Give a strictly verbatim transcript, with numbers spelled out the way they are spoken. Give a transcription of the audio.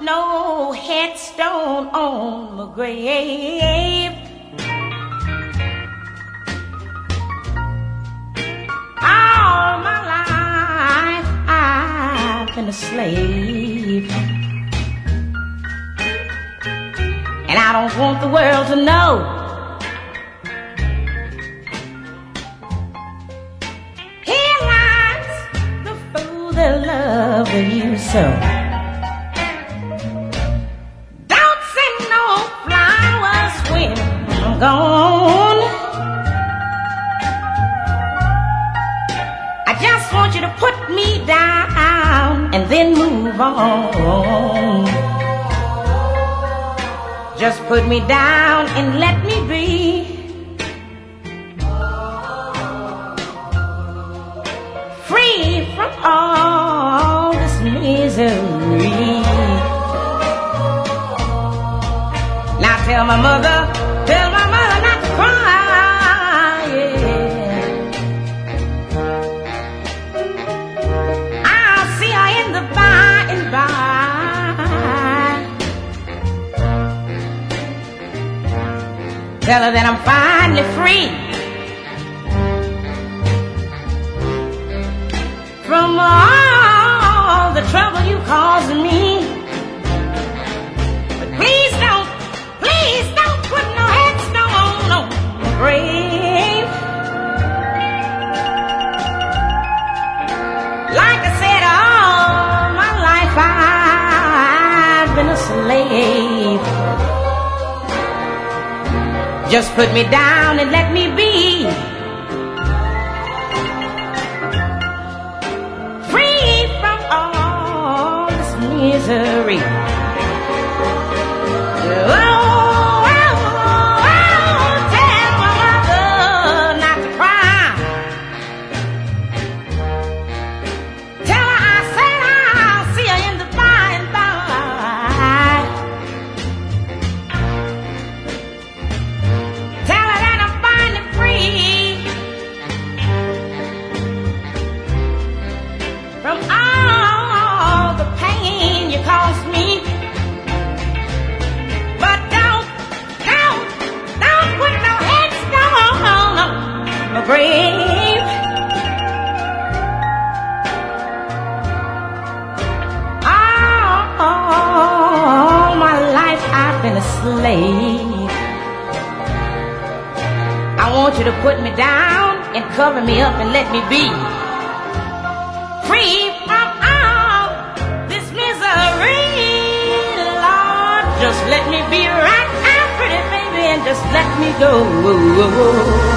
no headstone on my grave. All my life I've been a slave, and I don't want the world to know. Here lies the fool that loved you so. Don't send no flowers when I'm gone. I just want you to put me down and then move on. Just put me down and let me be. Free from all this misery. Now tell my mother, tell my mother not to cry, yeah. I'll see her in the by and by. Tell her that I'm finally free from all the trouble you causing me. But please don't, please don't put no headstone on my grave. Like I said, all my life I've been a slave. Just put me down and let me be. Free from all this misery. Oh, oh, oh, tell my mother not to cry. Tell her I said I'll see her in the by and by. From all the pain you caused me. But don't, don't, don't put no headstone on my grave. All my life I've been a slave. I want you to put me down and cover me up and let me be. Free from all this misery, Lord. Just let me be right now, pretty baby, and just let me go.